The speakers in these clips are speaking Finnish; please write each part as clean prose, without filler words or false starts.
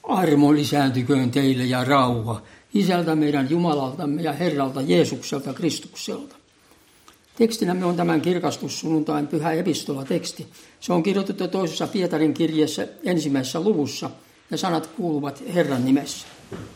Armo lisääntyköön teille ja rauha Isältä meidän Jumalaltamme ja Herralta Jeesukselta Kristukselta. Tekstinämme on tämän kirkastussunnuntain pyhä epistolateksti. Se on kirjoitettu toisessa Pietarin kirjeessä 1. luvussa ja sanat kuuluvat Herran nimessä.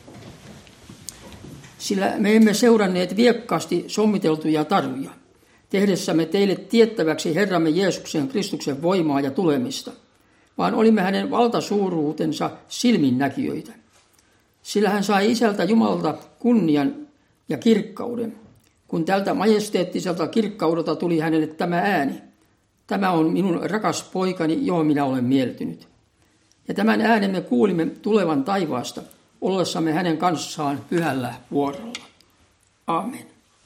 Sillä me emme seuranneet viekkaasti sommiteltuja taruja, tehdessämme teille tiettäväksi Herramme Jeesuksen Kristuksen voimaa ja tulemista, vaan olimme hänen valtasuuruutensa silminnäkijöitä. Sillä hän sai Isältä Jumalalta kunnian ja kirkkauden, kun tältä majesteettiselta kirkkaudelta tuli hänelle tämä ääni. Tämä on minun rakas poikani, johon minä olen mieltynyt. Ja tämän äänen me kuulimme tulevan taivaasta, ollessamme hänen kanssaan pyhällä vuorolla. Aamen.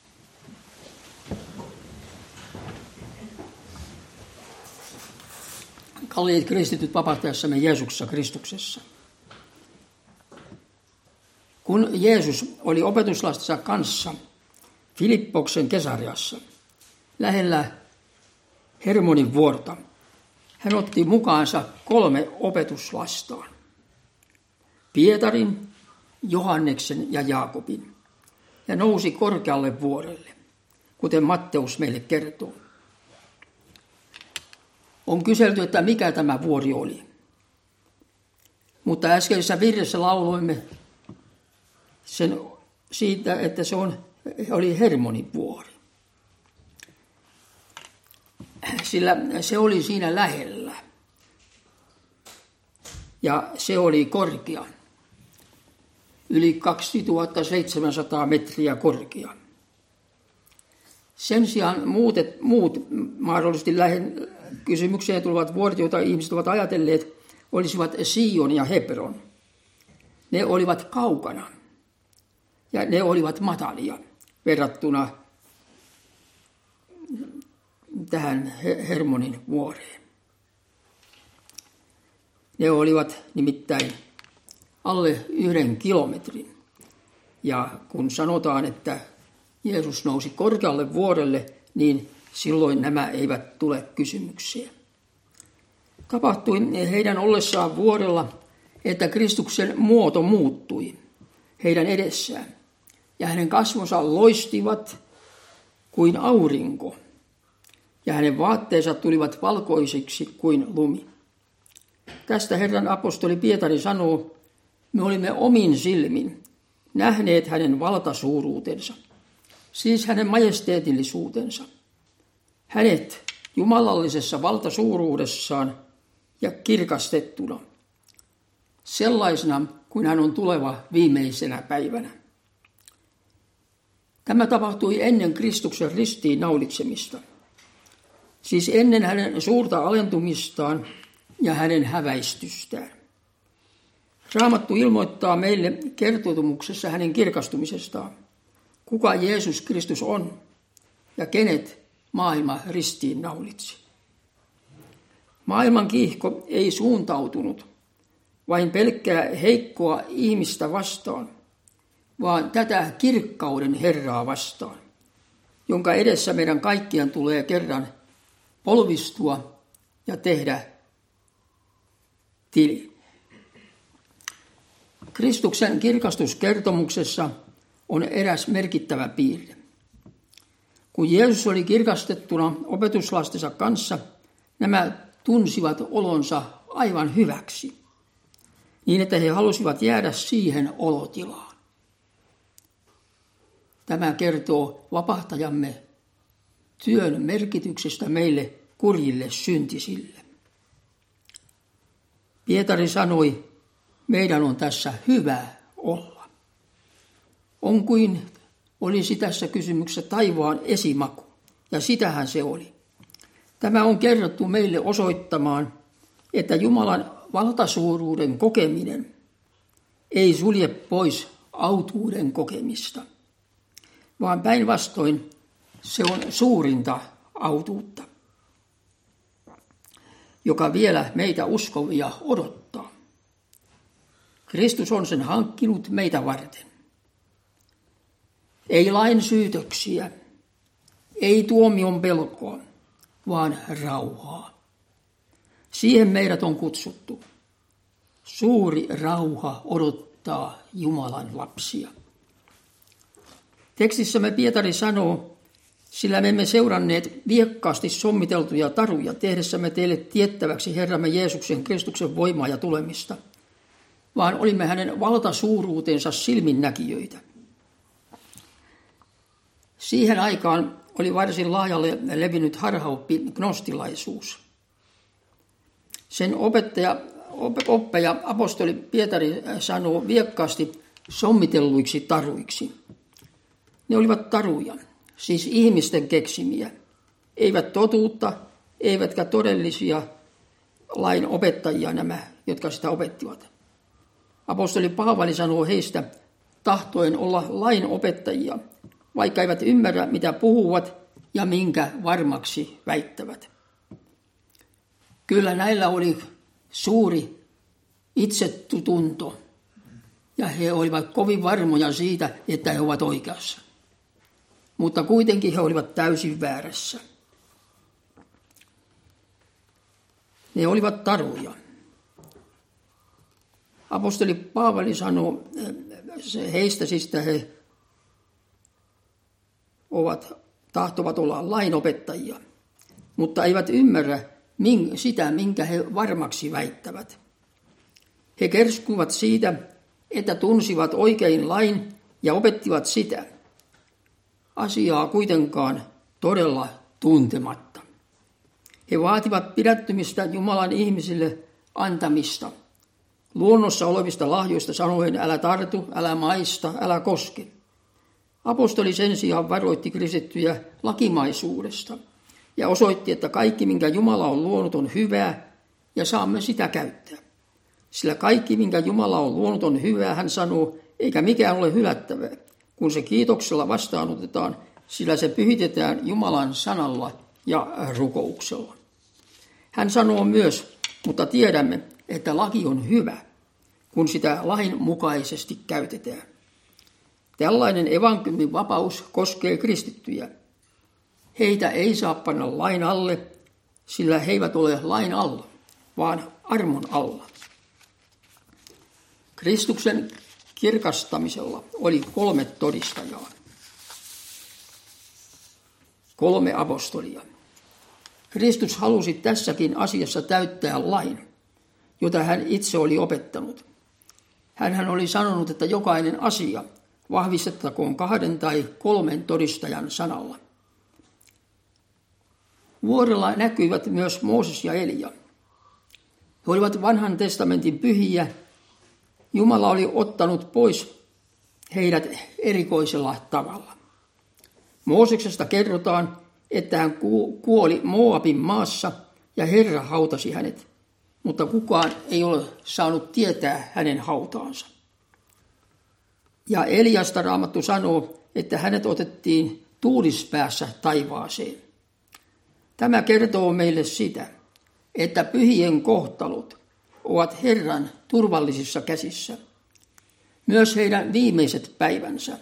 Kalliit kristityt vapahtajassamme Jeesuksessa Kristuksessa. Kun Jeesus oli opetuslastensa kanssa Filippoksen Kesariassa, lähellä Hermonin vuorta, hän otti mukaansa 3 opetuslastaan. Pietarin, Johanneksen ja Jaakobin, ja nousi korkealle vuorelle, kuten Matteus meille kertoo. On kyselty, että mikä tämä vuori oli. Mutta äskeisessä virressä lauloimme sen siitä, että se oli Hermonin vuori. Sillä se oli siinä lähellä. Ja se oli korkea. Yli 2700 metriä korkea. Sen sijaan muut mahdollisesti kysymykseen tulevat vuoret, joita ihmiset ovat ajatelleet, olisivat Sion ja Hebron. Ne olivat kaukana ja ne olivat matalia verrattuna tähän Hermonin vuoreen. Ne olivat nimittäin alle 1 kilometrin. Ja kun sanotaan, että Jeesus nousi korkealle vuorelle, niin silloin nämä eivät tule kysymykseen. Tapahtui heidän ollessaan vuorella, että Kristuksen muoto muuttui heidän edessään. Ja hänen kasvonsa loistivat kuin aurinko. Ja hänen vaatteensa tulivat valkoisiksi kuin lumi. Tästä Herran apostoli Pietari sanoo, me olimme omin silmin nähneet hänen valtasuuruutensa, siis hänen majesteetillisuutensa. Hänet jumalallisessa valtasuuruudessaan ja kirkastettuna, sellaisena kuin hän on tuleva viimeisenä päivänä. Tämä tapahtui ennen Kristuksen ristiin naulitsemista, siis ennen hänen suurta alentumistaan ja hänen häväistystään. Raamattu ilmoittaa meille kertomuksessa hänen kirkastumisestaan, kuka Jeesus Kristus on ja kenet maailma ristiin naulitsi. Maailman kiihko ei suuntautunut vain pelkkää heikkoa ihmistä vastaan, vaan tätä kirkkauden Herraa vastaan, jonka edessä meidän kaikkien tulee kerran polvistua ja tehdä tili. Kristuksen kirkastuskertomuksessa on eräs merkittävä piirre. Kun Jeesus oli kirkastettuna opetuslastensa kanssa, nämä tunsivat olonsa aivan hyväksi, niin että he halusivat jäädä siihen olotilaan. Tämä kertoo vapahtajamme työn merkityksestä meille kurjille syntisille. Pietari sanoi, meidän on tässä hyvä olla. On kuin olisi tässä kysymyksessä taivaan esimaku, ja sitähän se oli. Tämä on kerrottu meille osoittamaan, että Jumalan valtasuuruuden kokeminen ei sulje pois autuuden kokemista, vaan päinvastoin se on suurinta autuutta, joka vielä meitä uskovia odottaa. Kristus on sen hankkinut meitä varten. Ei lain syytöksiä, ei tuomion pelkoa, vaan rauhaa. Siihen meidät on kutsuttu. Suuri rauha odottaa Jumalan lapsia. Tekstissämme Pietari sanoo, sillä me emme seuranneet viekkaasti sommiteltuja taruja tehdessämme teille tiettäväksi Herramme Jeesuksen Kristuksen voimaa ja tulemista, vaan olimme hänen valtasuuruutensa silminnäkijöitä. Siihen aikaan oli varsin laajalle levinnyt harhaoppi gnostilaisuus. Sen oppeja apostoli Pietari sanoo viekkaasti sommitelluiksi taruiksi. Ne olivat taruja, siis ihmisten keksimiä, eivät totuutta, eivätkä todellisia lain opettajia nämä, jotka sitä opettivat. Apostoli Paavali sanoo heistä tahtoen olla lain opettajia, vaikka eivät ymmärrä, mitä puhuvat ja minkä varmaksi väittävät. Kyllä näillä oli suuri itsetunto ja he olivat kovin varmoja siitä, että he ovat oikeassa. Mutta kuitenkin he olivat täysin väärässä. Ne olivat taruja. Apostoli Paavali sanoo heistä siis, että he tahtovat olla lainopettajia, mutta eivät ymmärrä sitä, minkä he varmaksi väittävät. He kerskuivat siitä, että tunsivat oikein lain ja opettivat sitä. Asiaa kuitenkaan todella tuntematta. He vaativat pidättymistä Jumalan ihmisille antamista. Luonnossa olevista lahjoista sanoen älä tartu, älä maista, älä koske. Apostoli sen sijaan varoitti kristittyjä lakimaisuudesta ja osoitti, että kaikki, minkä Jumala on luonut, on hyvää ja saamme sitä käyttää. Sillä kaikki, minkä Jumala on luonut, on hyvää, hän sanoo, eikä mikään ole hylättävää, kun se kiitoksella vastaanotetaan, sillä se pyhitetään Jumalan sanalla ja rukouksella. Hän sanoo myös, mutta tiedämme, että laki on hyvä, kun sitä lain mukaisesti käytetään. Tällainen evankeliumin vapaus koskee kristittyjä. Heitä ei saa panna lain alle, sillä he eivät ole lain alla, vaan armon alla. Kristuksen kirkastamisella oli 3 todistajaa, 3 apostolia. Kristus halusi tässäkin asiassa täyttää lain, jota hän itse oli opettanut. Hänhän oli sanonut, että jokainen asia vahvistettakoon 2 tai 3 todistajan sanalla. Vuorella näkyivät myös Mooses ja Elia. He olivat vanhan testamentin pyhiä. Jumala oli ottanut pois heidät erikoisella tavalla. Mooseksesta kerrotaan, että hän kuoli Moabin maassa ja Herra hautasi hänet, mutta kukaan ei ole saanut tietää hänen hautaansa. Ja Eliasta Raamattu sanoo, että hänet otettiin tuulispäässä taivaaseen. Tämä kertoo meille sitä, että pyhien kohtalot ovat Herran turvallisissa käsissä. Myös heidän viimeiset päivänsä.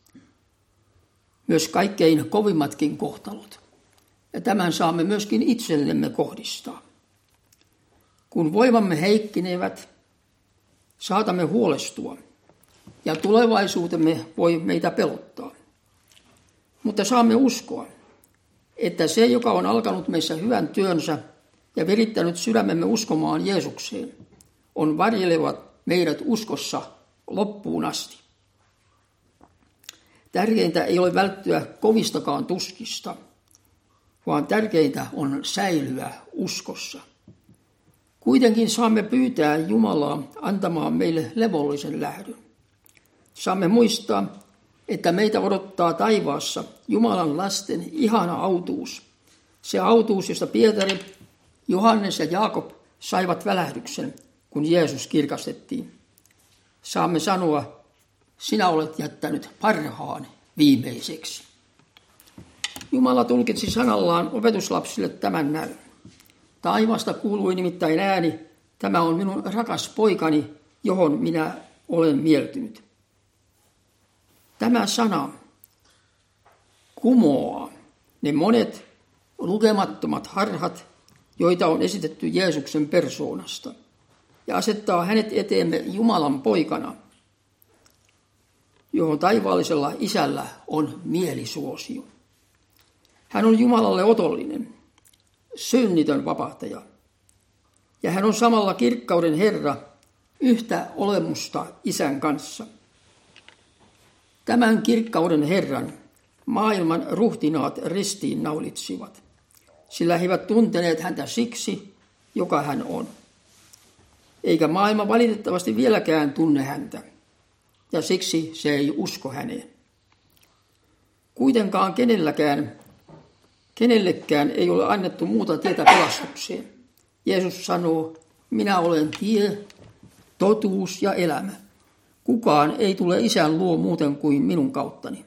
Myös kaikkein kovimmatkin kohtalot. Ja tämän saamme myöskin itsellemme kohdistaa. Kun voimamme heikkenevät, saatamme huolestua. Ja tulevaisuutemme voi meitä pelottaa. Mutta saamme uskoa, että se, joka on alkanut meissä hyvän työnsä ja virittänyt sydämemme uskomaan Jeesukseen, on varjelevat meidät uskossa loppuun asti. Tärkeintä ei ole välttyä kovistakaan tuskista, vaan tärkeintä on säilyä uskossa. Kuitenkin saamme pyytää Jumalaa antamaan meille levollisen lähdön. Saamme muistaa, että meitä odottaa taivaassa Jumalan lasten ihana autuus. Se autuus, josta Pietari, Johannes ja Jaakob saivat välähdyksen, kun Jeesus kirkastettiin. Saamme sanoa, sinä olet jättänyt parhaan viimeiseksi. Jumala tulkitsi sanallaan opetuslapsille tämän näyn. Taivaasta kuului nimittäin ääni, tämä on minun rakas poikani, johon minä olen mieltynyt. Tämä sana kumoaa ne monet lukemattomat harhat, joita on esitetty Jeesuksen persoonasta. ja asettaa hänet eteemme Jumalan poikana, johon taivaallisella isällä on mielisuosio. Hän on Jumalalle otollinen, synnitön vapahtaja, ja hän on samalla kirkkauden Herra, yhtä olemusta isän kanssa. Tämän kirkkauden Herran maailman ruhtinaat ristiin naulitsivat, sillä he eivät tunteneet häntä siksi, joka hän on. Eikä maailma valitettavasti vieläkään tunne häntä, ja siksi se ei usko häneen. Kuitenkaan kenellekään ei ole annettu muuta tietä pelastukseen. Jeesus sanoo, minä olen tie, totuus ja elämä. Kukaan ei tule isän luo muuten kuin minun kauttani.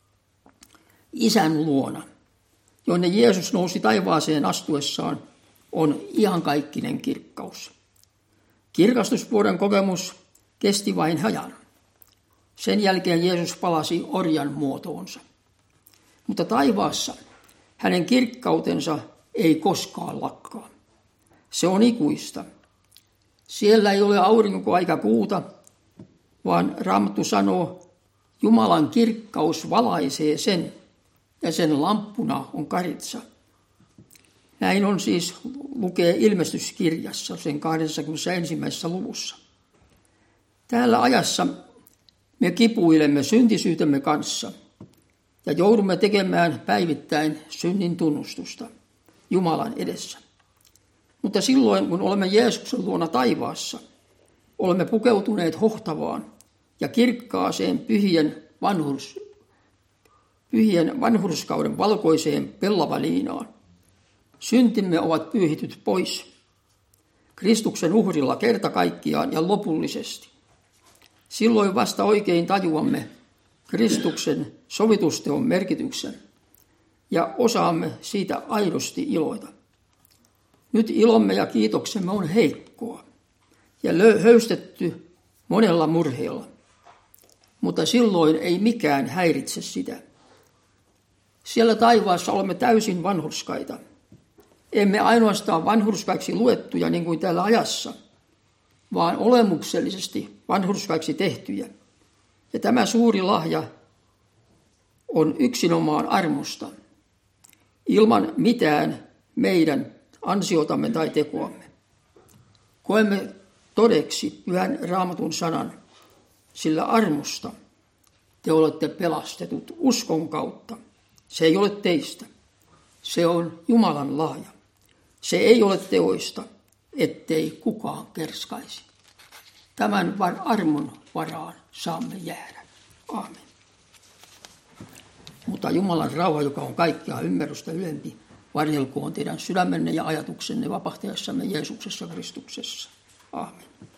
Isän luona, jonne Jeesus nousi taivaaseen astuessaan, on iankaikkinen kirkkaus. Kirkastusvuoden kokemus kesti vain ajan. Sen jälkeen Jeesus palasi orjan muotoonsa. Mutta taivaassa hänen kirkkautensa ei koskaan lakkaa. Se on ikuista. Siellä ei ole aurinkoa eikä kuuta, vaan Raamattu sanoo, Jumalan kirkkaus valaisee sen, ja sen lamppuna on karitsa. Näin on siis, lukee Ilmestyskirjassa, sen 21. luvussa. Täällä ajassa me kipuilemme syntisyytemme kanssa ja joudumme tekemään päivittäin synnin tunnustusta Jumalan edessä. Mutta silloin, kun olemme Jeesuksen luona taivaassa, olemme pukeutuneet hohtavaan ja kirkkaaseen pyhien vanhurskauden valkoiseen pellavaliinaan. Syntimme ovat pyyhityt pois Kristuksen uhrilla kerta kaikkiaan ja lopullisesti. Silloin vasta oikein tajuamme Kristuksen sovitusteon merkityksen ja osaamme siitä aidosti iloita. Nyt ilomme ja kiitoksemme on heikkoa ja höystetty monella murheella, mutta silloin ei mikään häiritse sitä. Siellä taivaassa olemme täysin vanhurskaita. Emme ainoastaan vanhurskaiksi luettuja niin kuin täällä ajassa, vaan olemuksellisesti vanhurskaiksi tehtyjä. Ja tämä suuri lahja on yksinomaan armosta, ilman mitään meidän ansiotamme tai tekoamme. Koemme todeksi Pyhän Raamatun sanan, sillä armosta te olette pelastetut uskon kautta. Se ei ole teistä, se on Jumalan lahja. Se ei ole teoista, ettei kukaan kerskaisi. Tämän armon varaan saamme jäädä. Aamen. Mutta Jumalan rauha, joka on kaikkea ymmärrystä ylempi, varjelkoon teidän sydämenne ja ajatuksenne vapahtajassamme Jeesuksessa Kristuksessa. Aamen.